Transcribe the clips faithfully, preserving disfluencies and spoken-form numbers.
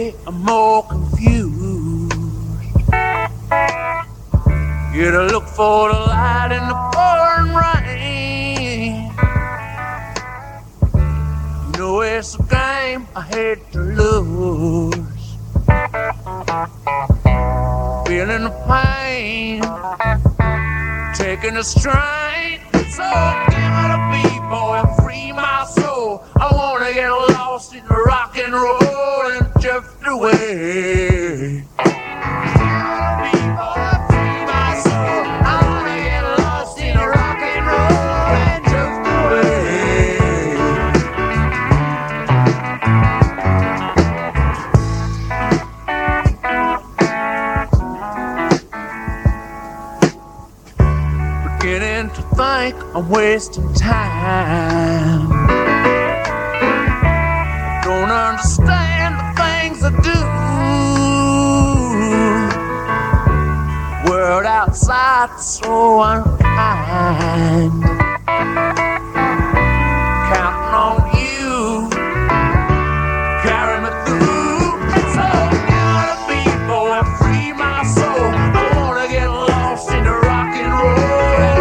day I'm more confused. You to look for the light in the pouring rain. You know it's a game I hate to lose. Feeling the pain, taking the strain. So give me the beat, boy, and free my soul. I wanna get lost in the rock and roll and drift away. Beginning to think I'm wasting time. Don't understand the things I do. World outside so unkind. Counting on you, carry me through. So gotta be, boy, free my soul. I wanna get lost in the rock and roll.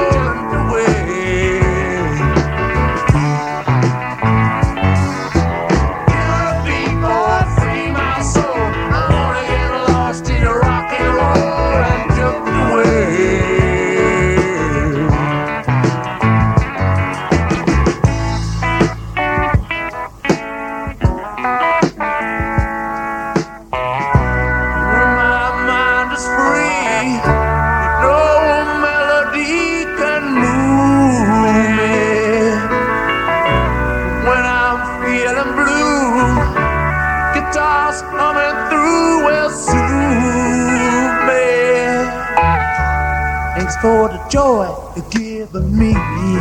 Guitars coming through will soothe me. Thanks for the joy you're giving me.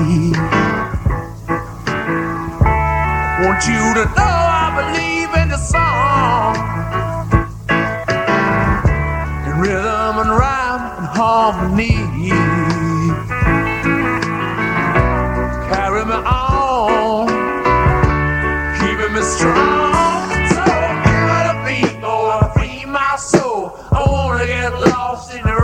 I want you to know I believe in the song, in rhythm and rhyme and harmony. Carry me on, keeping me strong. So give it a beat, boy, free my soul. I wanna get lost in the